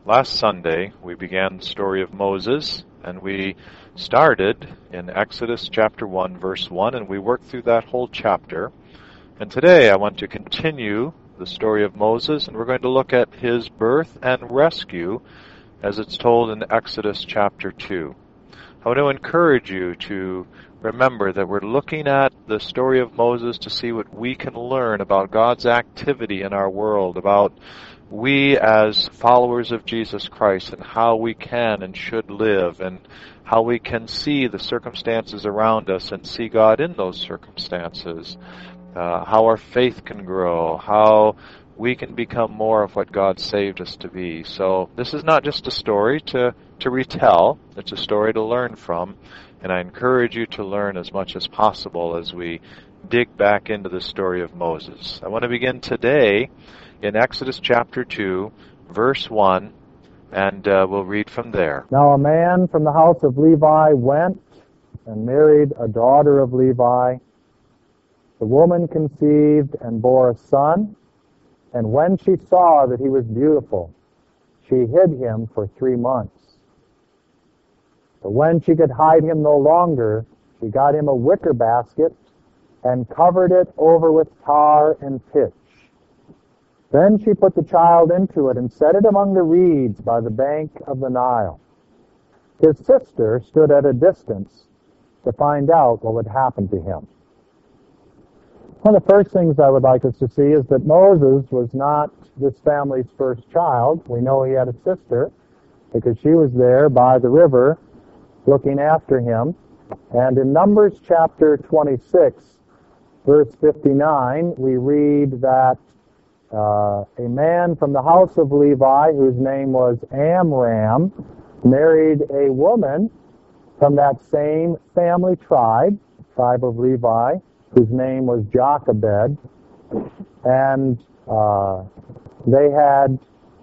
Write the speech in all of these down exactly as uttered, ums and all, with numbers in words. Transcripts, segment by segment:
Last Sunday, we began the story of Moses, and we started in Exodus chapter one, verse one, and we worked through that whole chapter. And today I want to continue the story of Moses, and we're going to look at his birth and rescue as it's told in Exodus chapter two. I want to encourage you to remember that we're looking at the story of Moses to see what we can learn about God's activity in our world, about we as followers of Jesus Christ and how we can and should live, and how we can see the circumstances around us and see God in those circumstances, uh, how our faith can grow, how we can become more of what God saved us to be. So this is not just a story to, to retell, it's a story to learn from, and I encourage you to learn as much as possible as we dig back into the story of Moses. I want to begin today in Exodus chapter two, verse one, and uh, we'll read from there. Now a man from the house of Levi went and married a daughter of Levi. The woman conceived and bore a son, and when she saw that he was beautiful, she hid him for three months. But when she could hide him no longer, she got him a wicker basket and covered it over with tar and pitch. Then she put the child into it and set it among the reeds by the bank of the Nile. His sister stood at a distance to find out what would happen to him. One of the first things I would like us to see is that Moses was not this family's first child. We know he had a sister because she was there by the river looking after him. And in Numbers chapter twenty-six, verse fifty-nine, we read that Uh, a man from the house of Levi, whose name was Amram, married a woman from that same family tribe, tribe of Levi, whose name was Jochebed, and uh, they had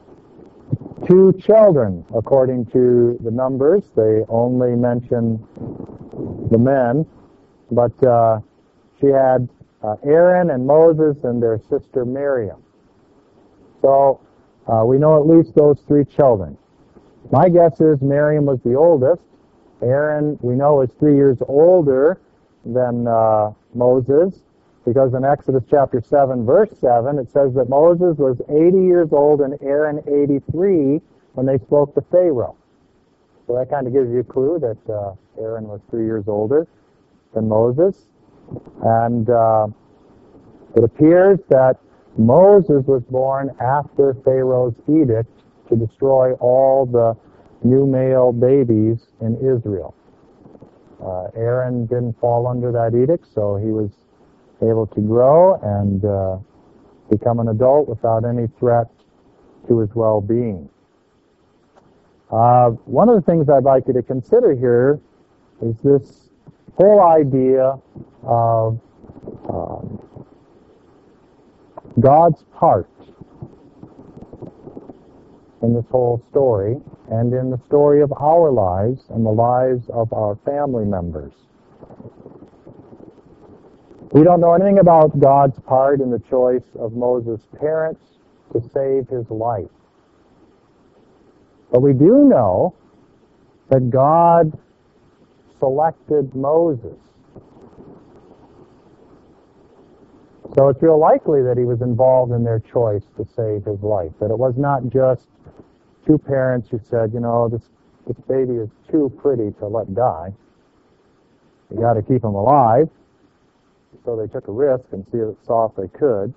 two children, according to the Numbers. They only mention the men, but uh, she had uh, Aaron and Moses and their sister Miriam. So uh, we know at least those three children. My guess is Miriam was the oldest. Aaron, we know, is three years older than uh, Moses, because in Exodus chapter seven, verse seven, it says that Moses was eighty years old and Aaron eighty-three when they spoke to Pharaoh. So that kind of gives you a clue that uh, Aaron was three years older than Moses. And uh, it appears that Moses was born after Pharaoh's edict to destroy all the new male babies in Israel. Uh, Aaron didn't fall under that edict, so he was able to grow and uh, become an adult without any threat to his well-being. Uh, one of the things I'd like you to consider here is this whole idea of um, God's part in this whole story and in the story of our lives and the lives of our family members. We don't know anything about God's part in the choice of Moses' parents to save his life. But we do know that God selected Moses. So it's real likely that he was involved in their choice to save his life, that it was not just two parents who said, you know, this, this baby is too pretty to let die. You got to keep him alive. So they took a risk and see if, saw if they could.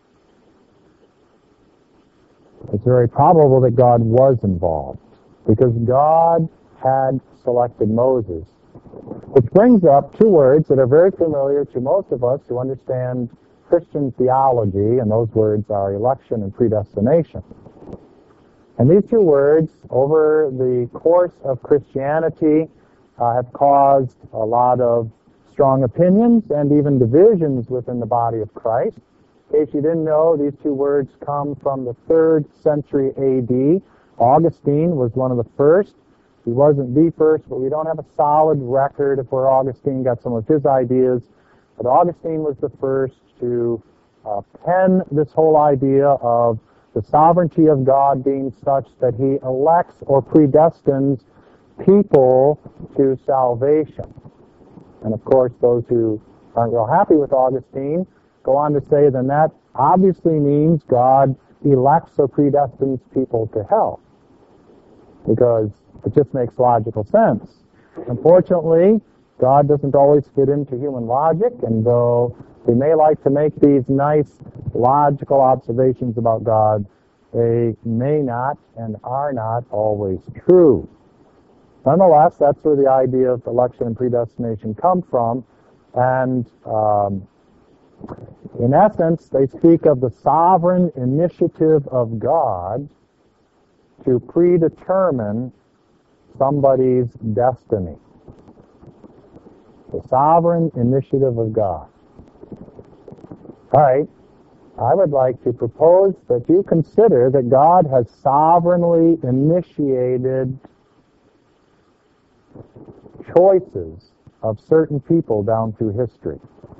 It's very probable that God was involved, because God had selected Moses. Which brings up two words that are very familiar to most of us who understand Christian theology, and those words are election and predestination. And these two words, over the course of Christianity, uh, have caused a lot of strong opinions and even divisions within the body of Christ. In case you didn't know, these two words come from the third century A D. Augustine was one of the first. He wasn't the first, but we don't have a solid record of where Augustine got some of his ideas. But Augustine was the first to uh, pen this whole idea of The sovereignty of God being such that he elects or predestines people to salvation. And of course, those who aren't real happy with Augustine go on to say, then that obviously means God elects or predestines people to hell, because it just makes logical sense. Unfortunately, God doesn't always fit into human logic, and though we may like to make these nice logical observations about God, they may not and are not always true. Nonetheless, that's where the idea of election and predestination come from, and um, in essence, they speak of the sovereign initiative of God to predetermine somebody's destiny. The sovereign initiative of God. All right, I would like to propose that you consider that God has sovereignly initiated choices of certain people down through history.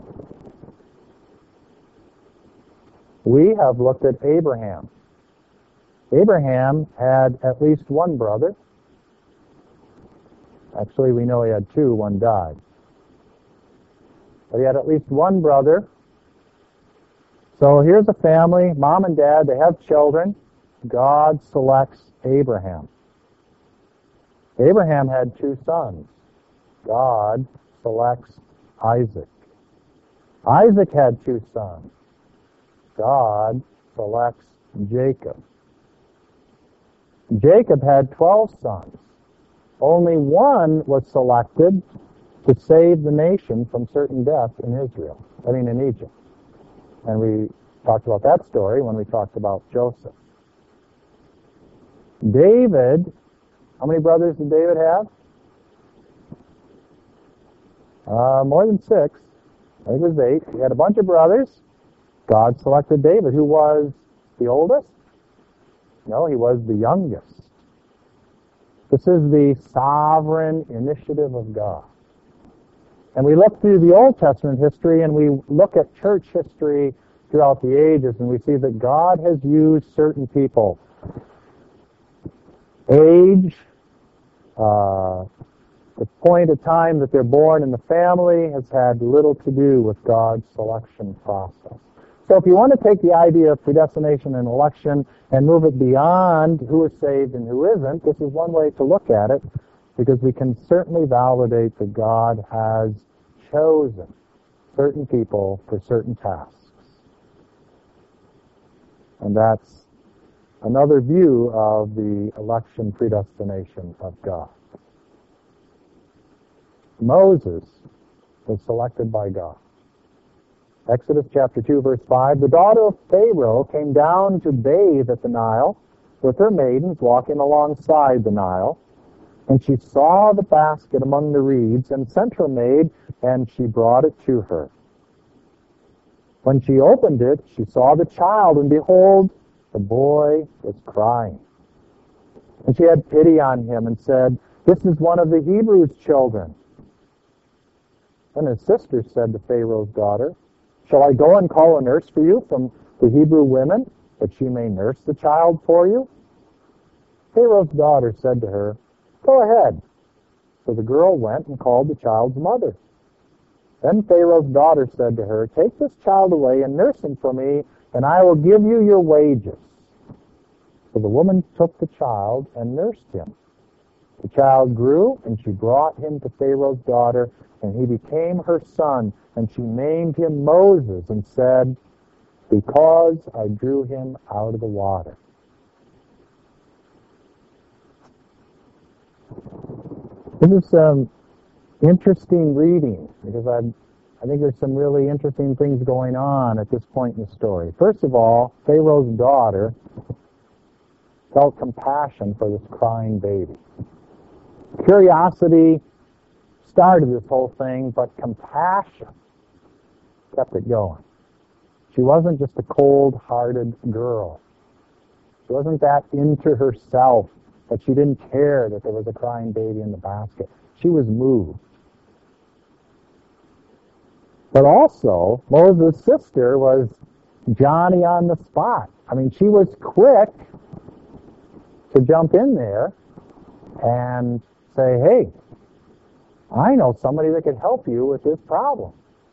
We have looked at Abraham. Abraham had at least one brother. Actually, we know he had two. One died. But he had at least one brother. So here's a family, mom and dad, they have children. God selects Abraham. Abraham had two sons. God selects Isaac. Isaac had two sons. God selects Jacob. Jacob had twelve sons. Only one was selected to save the nation from certain death in Israel, I mean in Egypt. And we talked about that story when we talked about Joseph. David, how many brothers did David have? Uh, more than six. I think it was eight. He had a bunch of brothers. God selected David, who was the oldest? No, he was the youngest. This is the sovereign initiative of God. And we look through the Old Testament history and we look at church history throughout the ages and we see that God has used certain people. Age, uh, the point of time that they're born in the family has had little to do with God's selection process. So if you want to take the idea of predestination and election and move it beyond who is saved and who isn't, this is one way to look at it, because we can certainly validate that God has chosen certain people for certain tasks. And that's another view of the election predestination of God. Moses was selected by God. Exodus chapter two, verse five, the daughter of Pharaoh came down to bathe at the Nile with her maidens walking alongside the Nile. And she saw the basket among the reeds and sent her maid, and she brought it to her. When she opened it, she saw the child, and behold, the boy was crying. And she had pity on him and said, "This is one of the Hebrews' children." And his sister said to Pharaoh's daughter, "Shall I go and call a nurse for you from the Hebrew women, that she may nurse the child for you?" Pharaoh's daughter said to her, "Go ahead." So the girl went and called the child's mother. Then Pharaoh's daughter said to her, "Take this child away and nurse him for me, and I will give you your wages." So the woman took the child and nursed him. The child grew, and she brought him to Pharaoh's daughter, and he became her son, and she named him Moses and said, "Because I drew him out of the water." This is some interesting reading, because I, I think there's some really interesting things going on at this point in the story. First of all, Pharaoh's daughter felt compassion for this crying baby. Curiosity started this whole thing, but compassion kept it going. She wasn't just a cold-hearted girl. She wasn't that into herself that she didn't care that there was a crying baby in the basket. She was moved. But also, Moses' sister was Johnny on the spot. I mean, she was quick to jump in there and say, hey, I know somebody that could help you with this problem.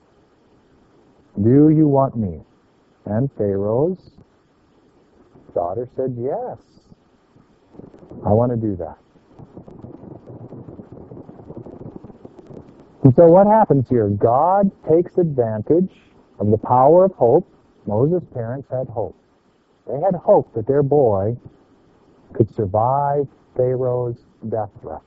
Do you want me? And Pharaoh's daughter said, yes, I want to do that. And so what happens here? God takes advantage of the power of hope. Moses' parents had hope. They had hope that their boy could survive Pharaoh's death threat.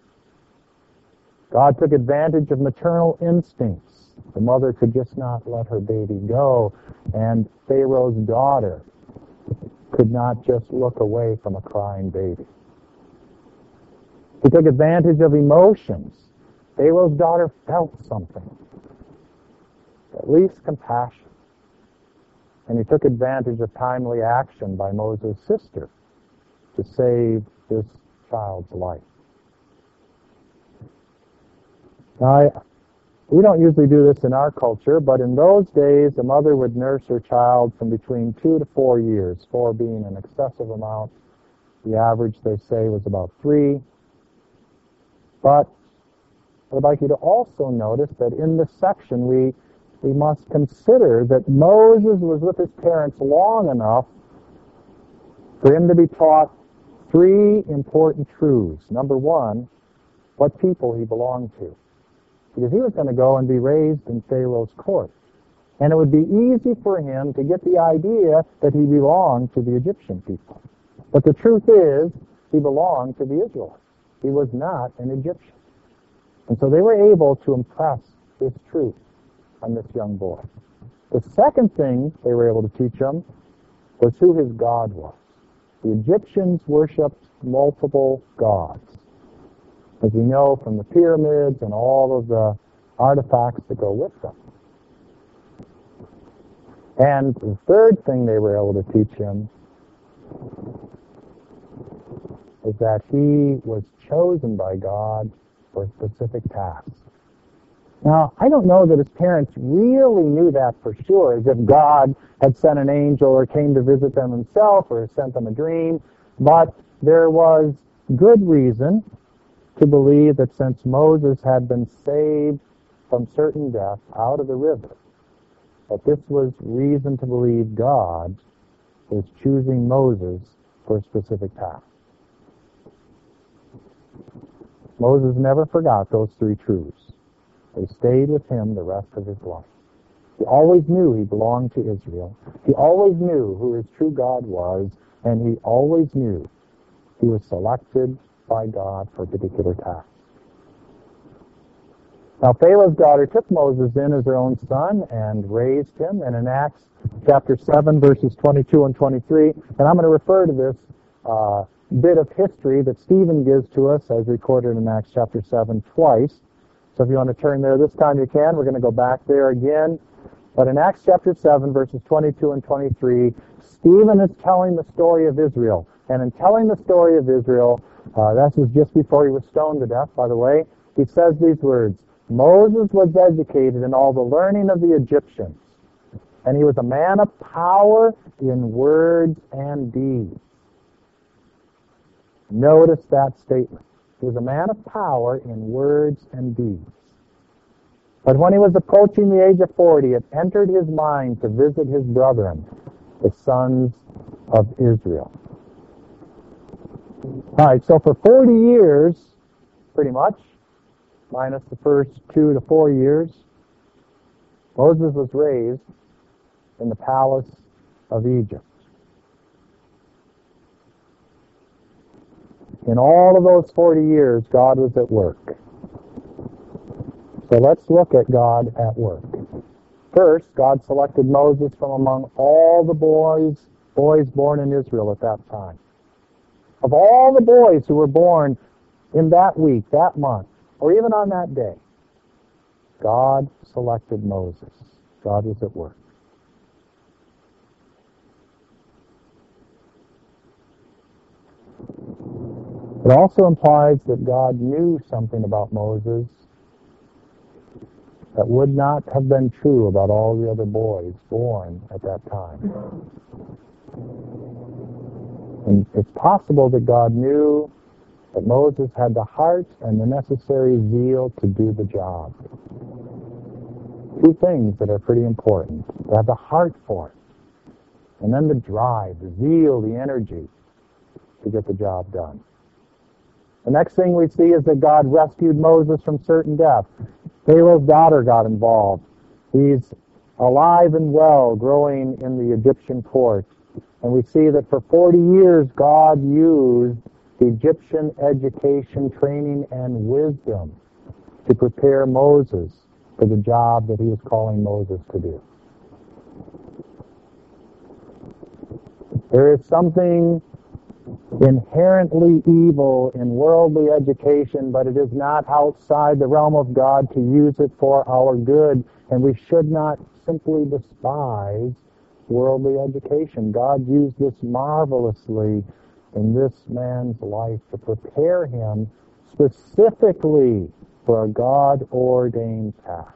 God took advantage of maternal instincts. The mother could just not let her baby go, and Pharaoh's daughter could not just look away from a crying baby. He took advantage of emotions. Pharaoh's daughter felt something, at least compassion. And he took advantage of timely action by Moses' sister to save this child's life. Now, I, we don't usually do this in our culture, but in those days, a mother would nurse her child from between two to four years, four being an excessive amount. The average, they say, was about three. But I'd like you to also notice that in this section, we, we must consider that Moses was with his parents long enough for him to be taught three important truths. Number one, what people he belonged to. Because he was going to go and be raised in Pharaoh's court. And it would be easy for him to get the idea that he belonged to the Egyptian people. But the truth is, he belonged to the Israelites. He was not an Egyptian. And so they were able to impress this truth on this young boy. The second thing they were able to teach him was who his God was. The Egyptians worshipped multiple gods, as we know from the pyramids and all of the artifacts that go with them. And the third thing they were able to teach him is that he was chosen by God for a specific task. Now, I don't know that his parents really knew that for sure, as if God had sent an angel or came to visit them himself or sent them a dream, but there was good reason to believe that since Moses had been saved from certain death out of the river, that this was reason to believe God was choosing Moses for a specific task. Moses never forgot those three truths. They stayed with him the rest of his life. He always knew he belonged to Israel. He always knew who his true God was, and he always knew he was selected by God for a particular task. Now, Pharaoh's daughter took Moses in as her own son and raised him. And in Acts chapter seven, verses twenty-two and twenty-three, and I'm going to refer to this uh, bit of history that Stephen gives to us as recorded in Acts chapter seven twice. So if you want to turn there this time, you can. We're going to go back there again. But in Acts chapter seven, verses twenty-two and twenty-three, Stephen is telling the story of Israel. And in telling the story of Israel, uh, that was just before he was stoned to death, by the way, he says these words, Moses was educated in all the learning of the Egyptians, and he was a man of power in words and deeds. Notice that statement. He was a man of power in words and deeds. But when he was approaching the age of forty, it entered his mind to visit his brethren, the sons of Israel. All right, so for forty years, pretty much, minus the first two to four years, Moses was raised in the palace of Egypt. In all of those forty years, God was at work. So let's look at God at work. First, God selected Moses from among all the boys, boys born in Israel at that time. Of all the boys who were born in that week, that month, or even on that day, God selected Moses. God was at work. It also implies that God knew something about Moses that would not have been true about all the other boys born at that time. And it's possible that God knew that Moses had the heart and the necessary zeal to do the job. Two things that are pretty important. To have the heart for it. And then the drive, the zeal, the energy to get the job done. The next thing we see is that God rescued Moses from certain death. Pharaoh's daughter got involved. He's alive and well, growing in the Egyptian court. And we see that for forty years God used Egyptian education, training, and wisdom to prepare Moses for the job that he was calling Moses to do. There is something inherently evil in worldly education, but it is not outside the realm of God to use it for our good, and we should not simply despise worldly education. God used this marvelously in this man's life to prepare him specifically for a God-ordained task.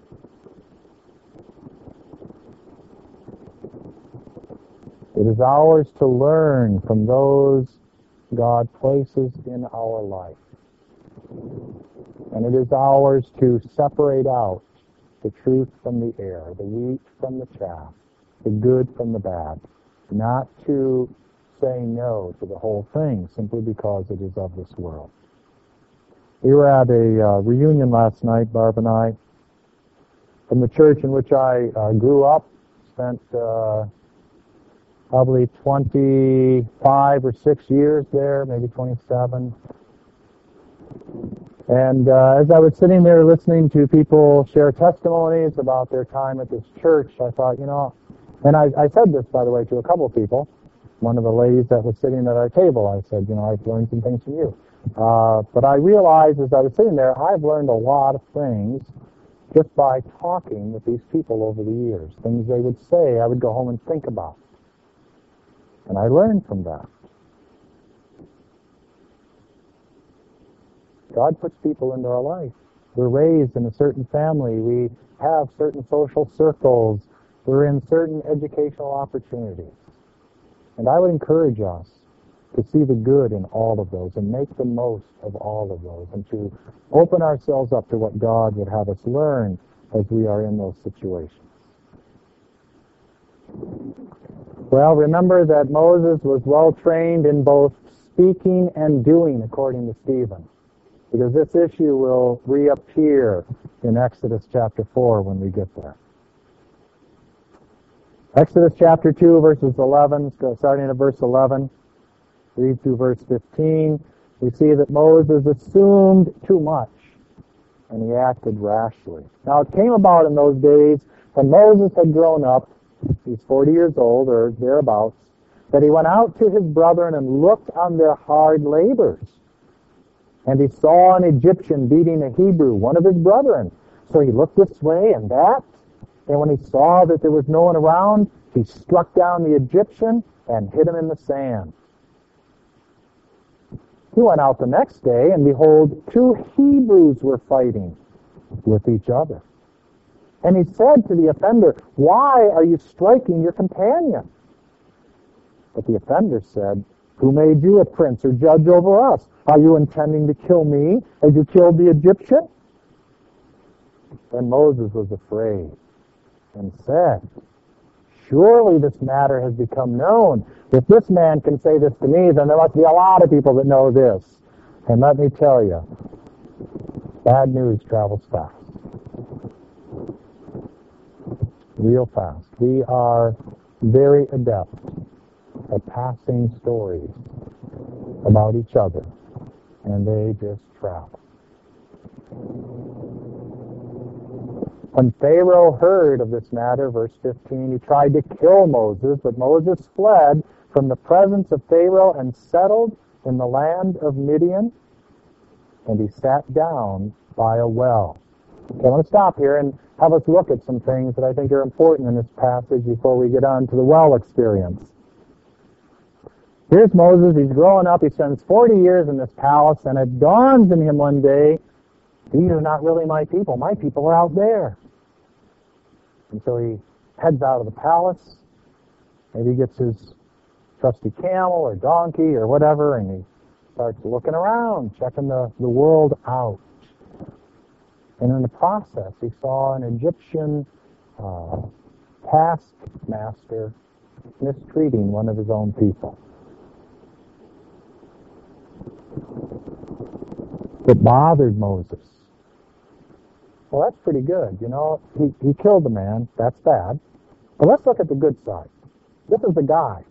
It is ours to learn from those God places in our life. And it is ours to separate out the truth from the error, the wheat from the chaff, the good from the bad, not to say no to the whole thing simply because it is of this world. We were at a uh, reunion last night, Barb and I, from the church in which I uh, grew up, spent uh, probably twenty-five or six years there, maybe twenty-seven. And uh, as I was sitting there listening to people share testimonies about their time at this church, I thought, you know, and I, I said this, by the way, to a couple of people. One of the ladies that was sitting at our table, I said, you know, I've learned some things from you. Uh, but I realized as I was sitting there, I've learned a lot of things just by talking with these people over the years. Things they would say, I would go home and think about. And I learned from that. God puts people into our life. We're raised in a certain family. We have certain social circles. We're in certain educational opportunities. And I would encourage us to see the good in all of those and make the most of all of those and to open ourselves up to what God would have us learn as we are in those situations. Well, remember that Moses was well trained in both speaking and doing, according to Stephen, because this issue will reappear in Exodus chapter four when we get there. Exodus chapter two, verses eleven, starting at verse eleven, read through verse fifteen, we see that Moses assumed too much, and he acted rashly. Now it came about in those days, when Moses had grown up, he's forty years old, or thereabouts, that he went out to his brethren and looked on their hard labors. And he saw an Egyptian beating a Hebrew, one of his brethren. So he looked this way and that, and when he saw that there was no one around, he struck down the Egyptian and hid him in the sand. He went out the next day, and behold, two Hebrews were fighting with each other. And he said to the offender, "Why are you striking your companion?" But the offender said, "Who made you a prince or judge over us? Are you intending to kill me as you killed the Egyptian?" Then Moses was afraid and said, "Surely this matter has become known. If this man can say this to me, then there must be a lot of people that know this." And let me tell you, bad news travels fast. Real fast. We are very adept at passing stories about each other, and they just travel. When Pharaoh heard of this matter, verse fifteen, he tried to kill Moses, but Moses fled from the presence of Pharaoh and settled in the land of Midian, and he sat down by a well. Okay, I want to stop here and have us look at some things that I think are important in this passage before we get on to the well experience. Here's Moses. He's growing up. He spends forty years in this palace, and it dawns on him one day, these are not really my people. My people are out there. And so he heads out of the palace. Maybe he gets his trusty camel or donkey or whatever, and he starts looking around, checking the, the world out. And in the process, he saw an Egyptian uh, taskmaster mistreating one of his own people. It bothered Moses. Well, that's pretty good. You know, he, he killed the man. That's bad. But let's look at the good side. This is the guy.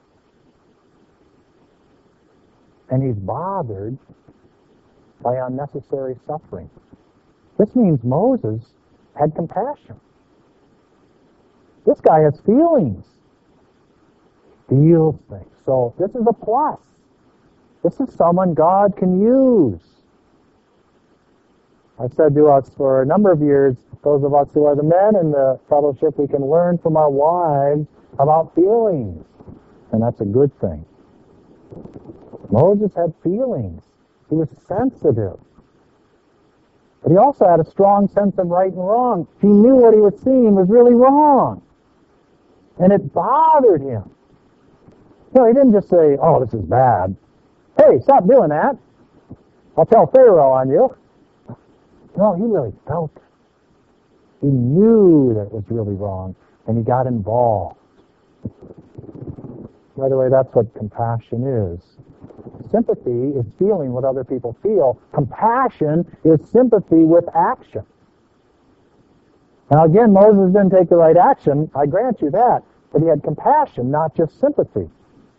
And he's bothered by unnecessary suffering. This means Moses had compassion. This guy has feelings. Feels things. So this is a plus. This is someone God can use. I've said to us for a number of years, those of us who are the men in the fellowship, we can learn from our wives about feelings. And that's a good thing. Moses had feelings. He was sensitive. But he also had a strong sense of right and wrong. He knew what he was seeing was really wrong. And it bothered him. No, he didn't just say, oh, this is bad. Hey, stop doing that. I'll tell Pharaoh on you. No, he really felt it. He knew that it was really wrong, and he got involved. By the way, that's what compassion is. Sympathy is feeling what other people feel. Compassion is sympathy with action. Now again, Moses didn't take the right action, I grant you that, but he had compassion, not just sympathy.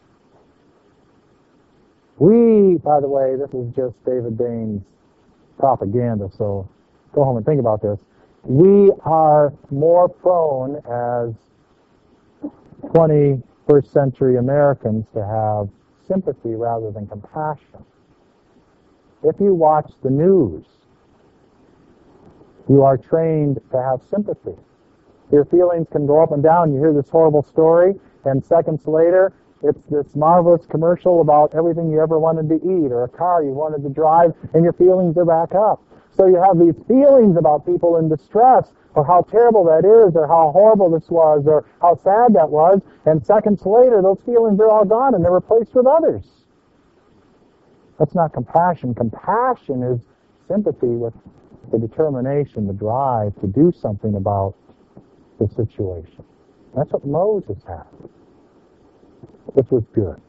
We, by the way, this is just David Bain's propaganda, so go home and think about this. We are more prone as twenty-first century Americans to have sympathy rather than compassion. If you watch the news, you are trained to have sympathy. Your feelings can go up and down. You hear this horrible story, and seconds later, it's this marvelous commercial about everything you ever wanted to eat or a car you wanted to drive, and your feelings are back up. So you have these feelings about people in distress, or how terrible that is, or how horrible this was, or how sad that was, and seconds later, those feelings are all gone, and they're replaced with others. That's not compassion. Compassion is sympathy with the determination, the drive to do something about the situation. That's what Moses had. This was good.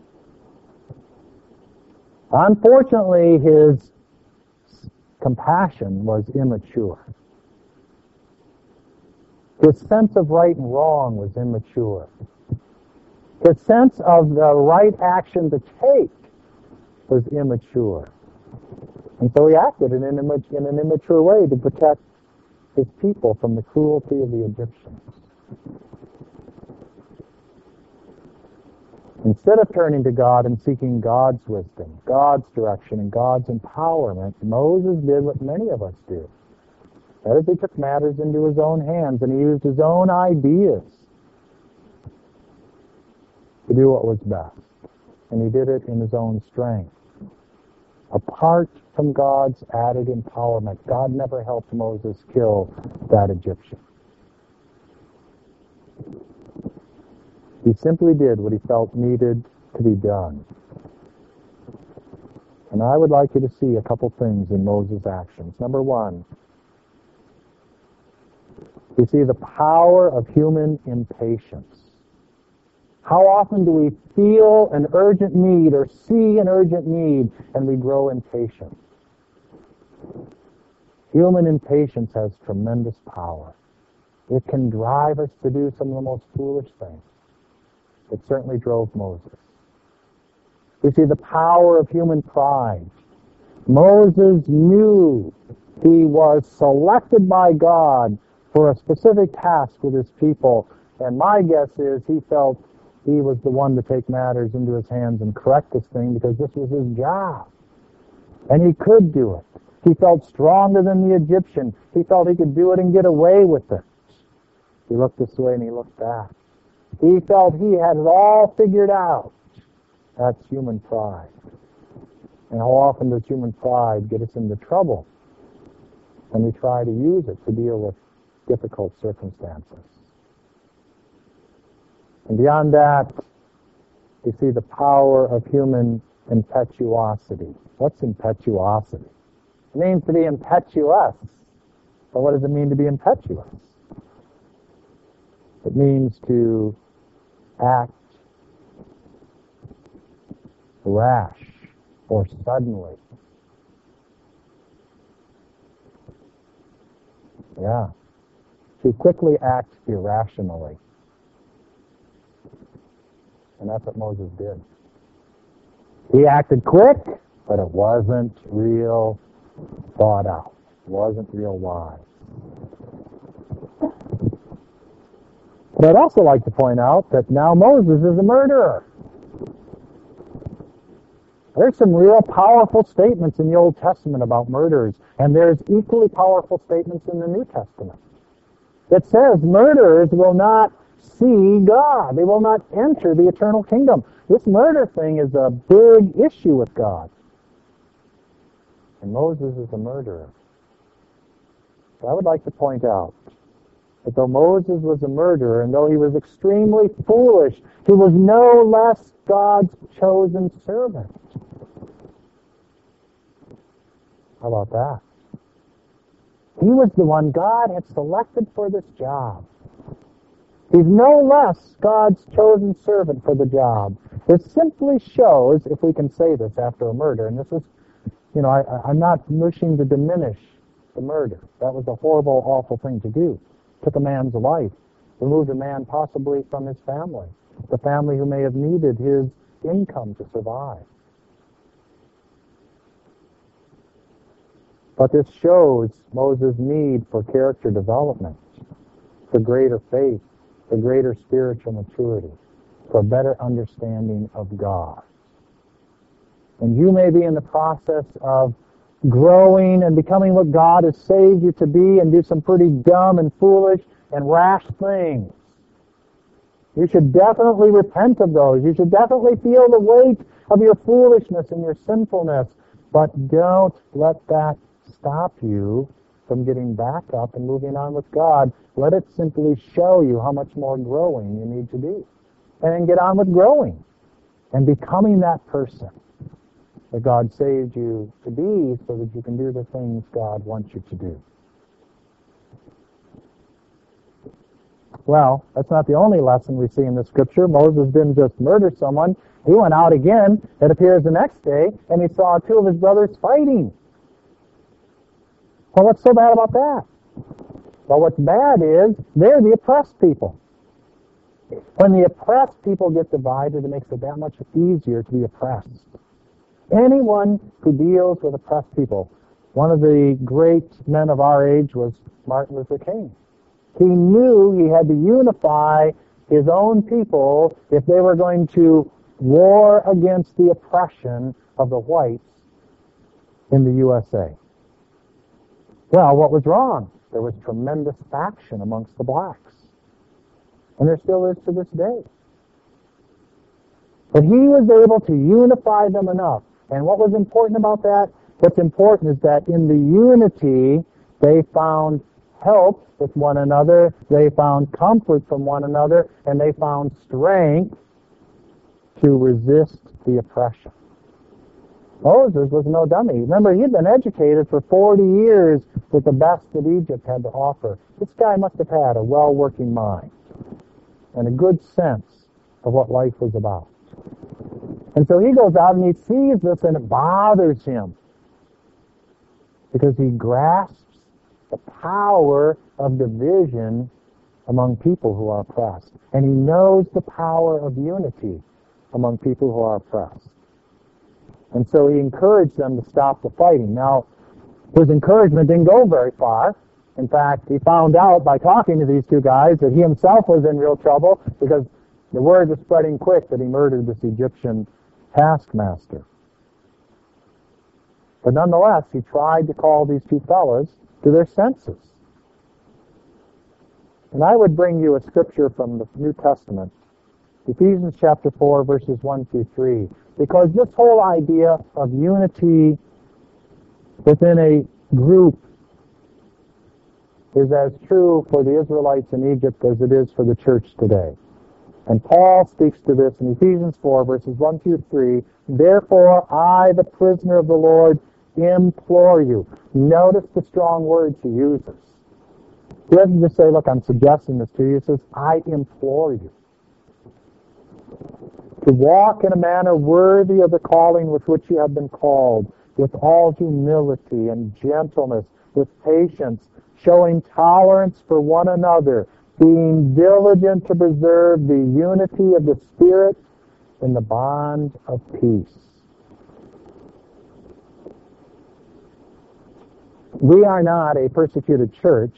Unfortunately, his compassion was immature. His sense of right and wrong was immature. His sense of the right action to take was immature. And so he acted in an, imma- in an immature way to protect his people from the cruelty of the Egyptians. Instead of turning to God and seeking God's wisdom, God's direction, and God's empowerment, Moses did what many of us do. That is, he took matters into his own hands, and he used his own ideas to do what was best. And he did it in his own strength. Apart from God's added empowerment, God never helped Moses kill that Egyptian. He simply did what he felt needed to be done. And I would like you to see a couple things in Moses' actions. Number one, we see the power of human impatience. How often do we feel an urgent need or see an urgent need and we grow impatient? Human impatience has tremendous power. It can drive us to do some of the most foolish things. It certainly drove Moses. We see the power of human pride. Moses knew he was selected by God for a specific task with his people, and my guess is he felt he was the one to take matters into his hands and correct this thing because this was his job. And he could do it. He felt stronger than the Egyptian. He felt he could do it and get away with it. He looked this way and he looked back. He felt he had it all figured out. That's human pride. And how often does human pride get us into trouble when we try to use it to deal with difficult circumstances? And beyond that, we see the power of human impetuosity. What's impetuosity? It means to be impetuous. But what does it mean to be impetuous? It means to act rash or suddenly. Yeah. To quickly act irrationally. And that's what Moses did. He acted quick, but it wasn't real thought out. It wasn't real wise. But I'd also like to point out that now Moses is a murderer. There's some real powerful statements in the Old Testament about murderers, and there's equally powerful statements in the New Testament. It says murderers will not see God. They will not enter the eternal kingdom. This murder thing is a big issue with God. And Moses is a murderer. So I would like to point out that though Moses was a murderer, and though he was extremely foolish, he was no less God's chosen servant. How about that? He was the one God had selected for this job. He's no less God's chosen servant for the job. It simply shows, if we can say this after a murder, and this is, you know, I, I'm not wishing to diminish the murder. That was a horrible, awful thing to do. Took a man's life, removed a man possibly from his family, the family who may have needed his income to survive. But this shows Moses' need for character development, for greater faith, for greater spiritual maturity, for a better understanding of God. And you may be in the process of growing and becoming what God has saved you to be and do some pretty dumb and foolish and rash things. You should definitely repent of those. You should definitely feel the weight of your foolishness and your sinfulness. But don't let that stop you from getting back up and moving on with God. Let it simply show you how much more growing you need to do. And then get on with growing and becoming that person that God saved you to be so that you can do the things God wants you to do. Well, that's not the only lesson we see in the scripture. Moses didn't just murder someone. He went out again, it appears the next day, and he saw two of his brothers fighting. Well, what's so bad about that? Well, what's bad is they're the oppressed people. When the oppressed people get divided, it makes it that much easier to be oppressed. Anyone who deals with oppressed people, one of the great men of our age was Martin Luther King. He knew he had to unify his own people if they were going to war against the oppression of the whites in the U S A. Well, what was wrong? There was tremendous faction amongst the blacks. And there still is to this day. But he was able to unify them enough. And what was important about that? What's important is that in the unity, they found help with one another, they found comfort from one another, and they found strength to resist the oppression. Moses was no dummy. Remember, he'd been educated for forty years with the best that Egypt had to offer. This guy must have had a well-working mind and a good sense of what life was about. And so he goes out and he sees this and it bothers him because he grasps the power of division among people who are oppressed. And he knows the power of unity among people who are oppressed. And so he encouraged them to stop the fighting. Now, his encouragement didn't go very far. In fact, he found out by talking to these two guys that he himself was in real trouble because the word was spreading quick that he murdered this Egyptian taskmaster. But nonetheless, he tried to call these two fellows to their senses. And I would bring you a scripture from the New Testament, Ephesians chapter four, verses one through three, because this whole idea of unity within a group is as true for the Israelites in Egypt as it is for the church today. And Paul speaks to this in Ephesians four, verses one through three. Therefore, I, the prisoner of the Lord, implore you. Notice the strong words he uses. He doesn't just say, look, I'm suggesting this to you. He says, I implore you to walk in a manner worthy of the calling with which you have been called, with all humility and gentleness, with patience, showing tolerance for one another, being diligent to preserve the unity of the Spirit in the bond of peace. We are not a persecuted church,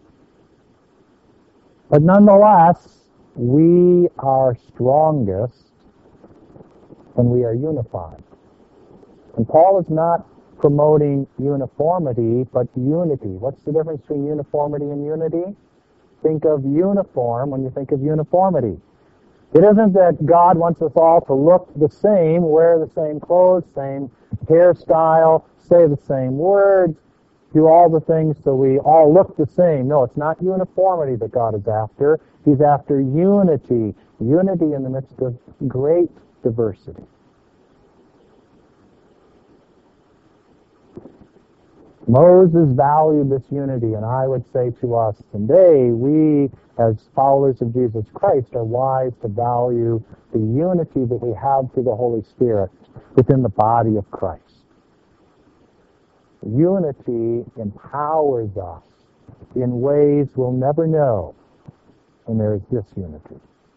but nonetheless, we are strongest when we are unified. And Paul is not promoting uniformity, but unity. What's the difference between uniformity and unity? Think of uniform when you think of uniformity. It isn't that God wants us all to look the same, wear the same clothes, same hairstyle, say the same words, do all the things so we all look the same. No, it's not uniformity that God is after. He's after unity. Unity in the midst of great diversity. Moses valued this unity, and I would say to us today, we as followers of Jesus Christ are wise to value the unity that we have through the Holy Spirit within the body of Christ. Unity empowers us in ways we'll never know when there is disunity.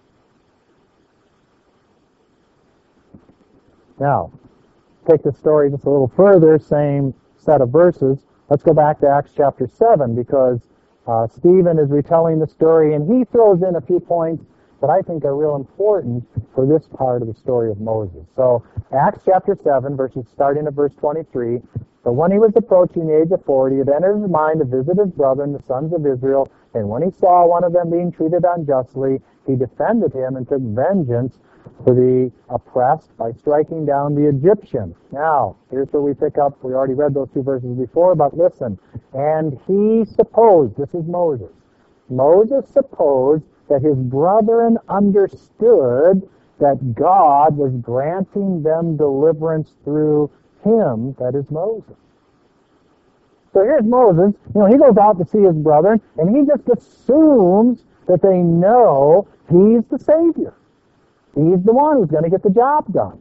Now, take the story just a little further, same set of verses. Let's go back to Acts chapter seven, because uh, Stephen is retelling the story, and he throws in a few points that I think are real important for this part of the story of Moses. So, Acts chapter seven, verses starting at verse twenty-three. But when he was approaching the age of forty, it entered his mind to visit his brethren, the sons of Israel, and when he saw one of them being treated unjustly, he defended him and took vengeance for the oppressed by striking down the Egyptian. Now, here's where we pick up. We already read those two verses before, but listen. And he supposed, this is Moses, Moses supposed that his brethren understood that God was granting them deliverance through him, that is Moses. So here's Moses. You know, he goes out to see his brethren, and he just assumes that they know he's the Savior. He's the one who's going to get the job done.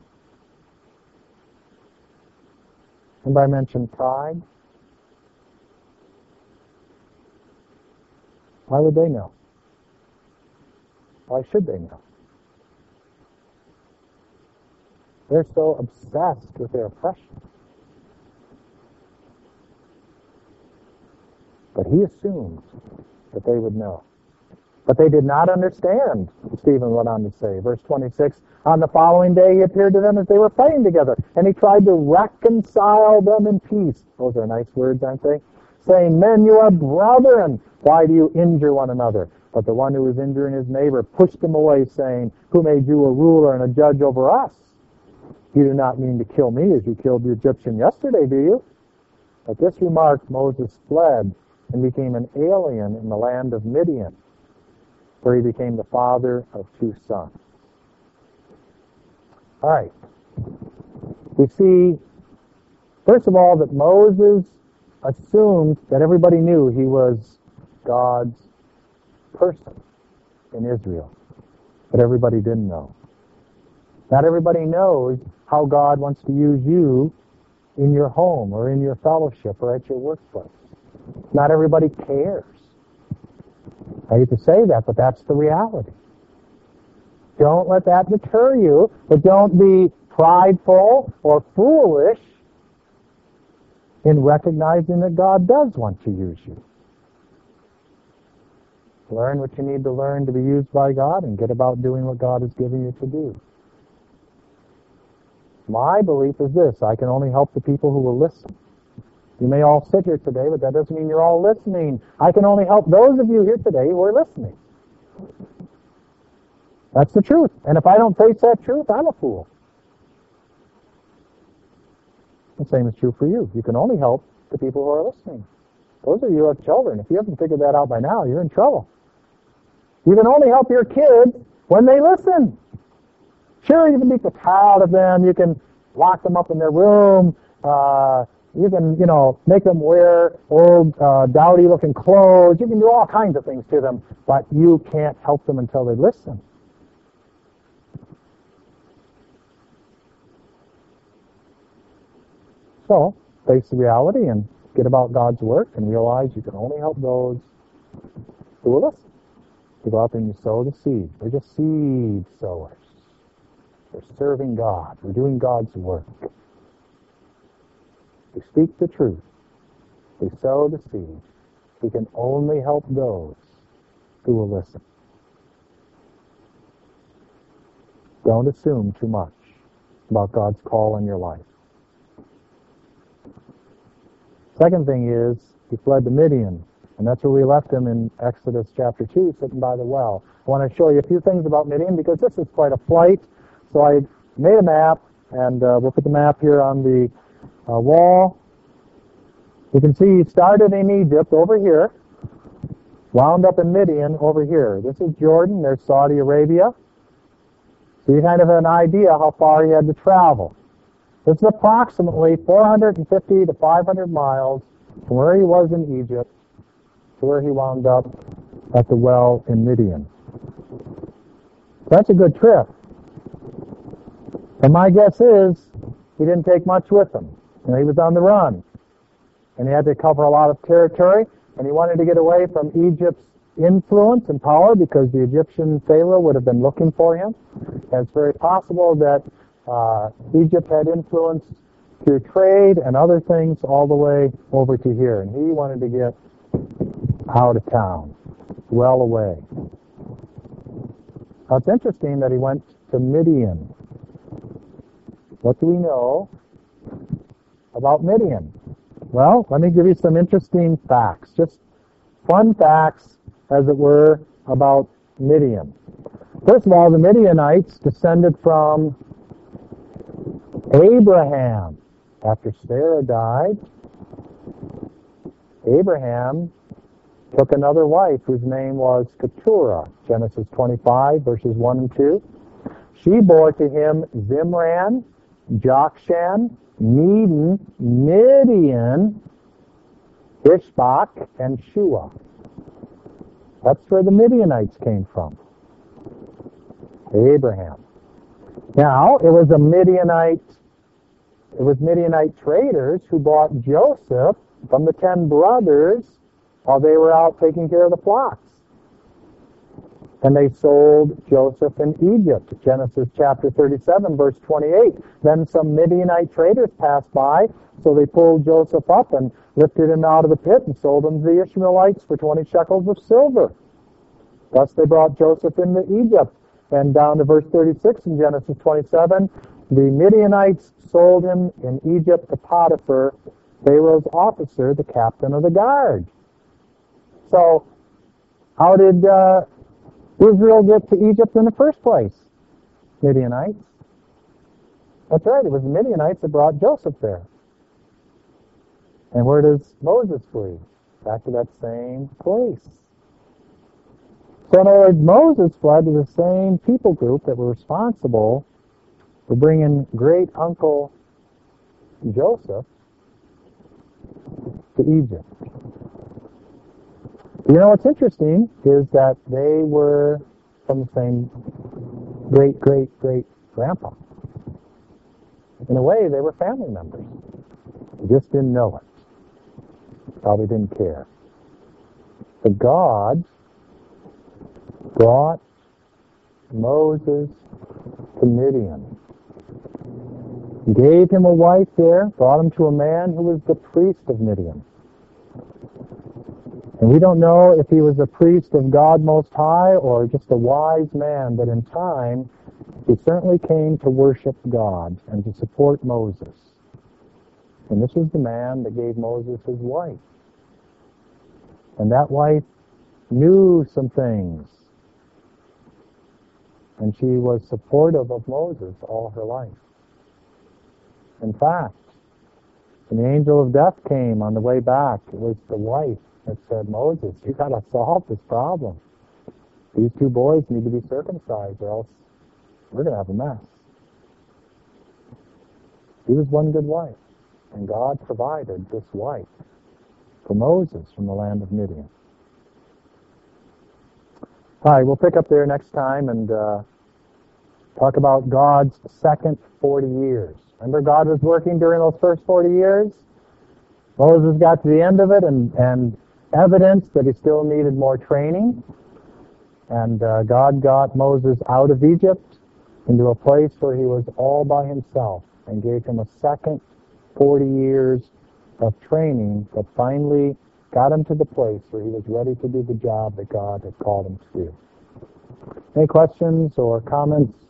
Anybody mention pride? Why would they know? Why should they know? They're so obsessed with their oppression. But he assumes that they would know. But they did not understand, Stephen went on to say. Verse twenty-six, on the following day he appeared to them as they were fighting together, and he tried to reconcile them in peace. Those are nice words, aren't they? Saying, men, you are brethren. Why do you injure one another? But the one who was injuring his neighbor pushed him away, saying, who made you a ruler and a judge over us? You do not mean to kill me as you killed the Egyptian yesterday, do you? At this remark, Moses fled and became an alien in the land of Midian, where he became the father of two sons. All right. We see, first of all, that Moses assumed that everybody knew he was God's person in Israel. But everybody didn't know. Not everybody knows how God wants to use you in your home or in your fellowship or at your workplace. Not everybody cares. I hate to say that, but that's the reality. Don't let that deter you, but don't be prideful or foolish in recognizing that God does want to use you. Learn what you need to learn to be used by God and get about doing what God has given you to do. My belief is this: I can only help the people who will listen. You may all sit here today, but that doesn't mean you're all listening. I can only help those of you here today who are listening. That's the truth. And if I don't face that truth, I'm a fool. The same is true for you. You can only help the people who are listening. Those of you who have children, if you haven't figured that out by now, you're in trouble. You can only help your kids when they listen. Sure, you can be proud of them. You can lock them up in their room. Uh, you can, you know, make them wear old, uh, dowdy-looking clothes. You can do all kinds of things to them, but you can't help them until they listen. So, face the reality and get about God's work and realize you can only help those who will listen. You go out there and you sow the seed. They're just seed sowers. We're serving God. We're doing God's work. We speak the truth. We sow the seed. We can only help those who will listen. Don't assume too much about God's call in your life. Second thing is, he fled to Midian, and that's where we left him in Exodus chapter two, sitting by the well. I want to show you a few things about Midian, because this is quite a flight. So I made a map, and uh, we'll put the map here on the uh, wall. You can see he started in Egypt over here, wound up in Midian over here. This is Jordan, there's Saudi Arabia. So you kind of have an idea how far he had to travel. It's approximately four hundred fifty to five hundred miles from where he was in Egypt to where he wound up at the well in Midian. That's a good trip. And my guess is he didn't take much with him. You know, he was on the run. And he had to cover a lot of territory, and he wanted to get away from Egypt's influence and power because the Egyptian Pharaoh would have been looking for him. And it's very possible that Uh, Egypt had influence through trade and other things all the way over to here. And he wanted to get out of town, well away. Now it's interesting that he went to Midian. What do we know about Midian? Well, let me give you some interesting facts, just fun facts, as it were, about Midian. First of all, the Midianites descended from Abraham. After Sarah died, Abraham took another wife whose name was Keturah. Genesis twenty-five, verses one and two. She bore to him Zimran, Jokshan, Medan, Midian, Ishbak, and Shua. That's where the Midianites came from. Abraham. Now, it was a Midianite, it was Midianite traders who bought Joseph from the ten brothers while they were out taking care of the flocks. And they sold Joseph in Egypt. Genesis chapter thirty-seven, verse twenty-eight. Then some Midianite traders passed by, so they pulled Joseph up and lifted him out of the pit and sold him to the Ishmaelites for twenty shekels of silver. Thus they brought Joseph into Egypt. And down to verse thirty-six in Genesis twenty-seven, the Midianites sold him in Egypt to Potiphar, Pharaoh's officer, the captain of the guard. So, how did uh, Israel get to Egypt in the first place? Midianites. That's right, it was the Midianites that brought Joseph there. And where does Moses flee? Back to that same place. So in other words, Moses fled to the same people group that were responsible for bringing great-uncle Joseph to Egypt. You know what's interesting is that they were from the same great-great-great-grandpa. In a way, they were family members. They just didn't know it. Probably didn't care. But God brought Moses to Midian. Gave him a wife there, brought him to a man who was the priest of Midian. And we don't know if he was a priest of God Most High or just a wise man, but in time, he certainly came to worship God and to support Moses. And this was the man that gave Moses his wife. And that wife knew some things. And she was supportive of Moses all her life. In fact, when the angel of death came on the way back, it was the wife that said, Moses, you got to solve this problem. these two boys need to be circumcised or else we're going to have a mess. He was one good wife, and God provided this wife for Moses from the land of Midian. All right, we'll pick up there next time and uh, talk about God's second forty years. Remember, God was working during those first forty years? Moses got to the end of it and, and evidence that he still needed more training. And uh, God got Moses out of Egypt into a place where he was all by himself and gave him a second forty years of training that finally got him to the place where he was ready to do the job that God had called him to do. Any questions or comments